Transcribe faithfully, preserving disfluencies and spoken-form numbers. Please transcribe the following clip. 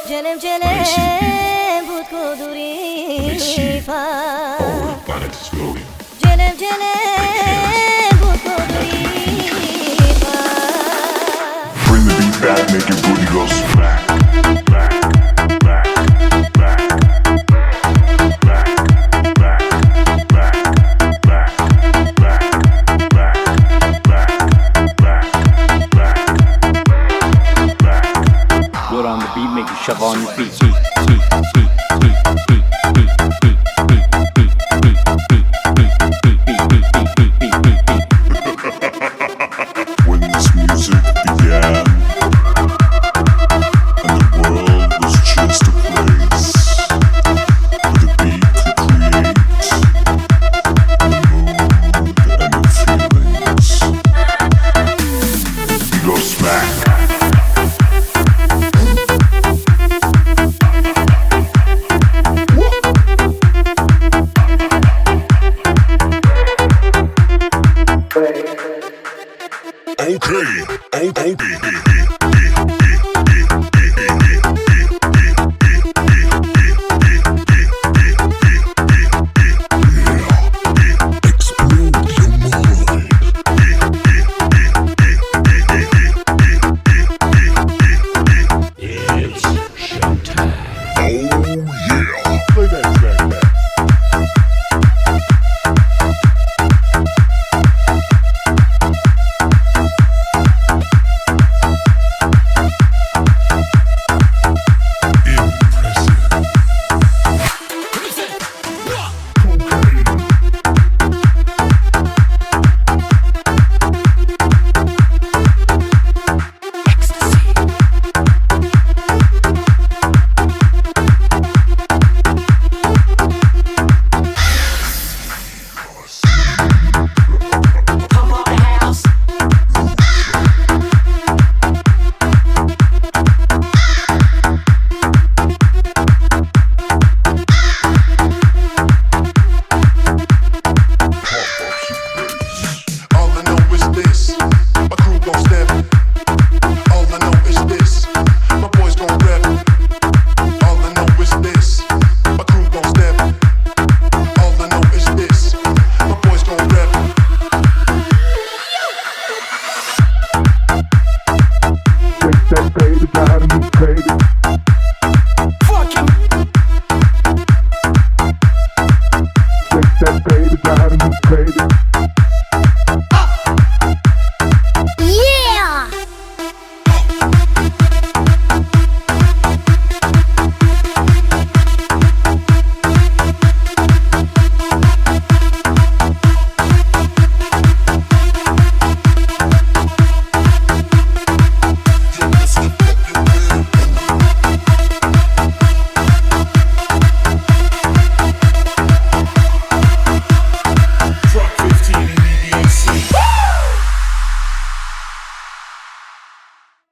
جلم جلم بود کدوری فا جلم جلم بود کدوری فا Bring the beat back, make your booty go smack, back, back, back, back, back, back, back, back, back, back, back, back, back. You're on the beat, make you shove on your feet, feet, feet, feet, feet.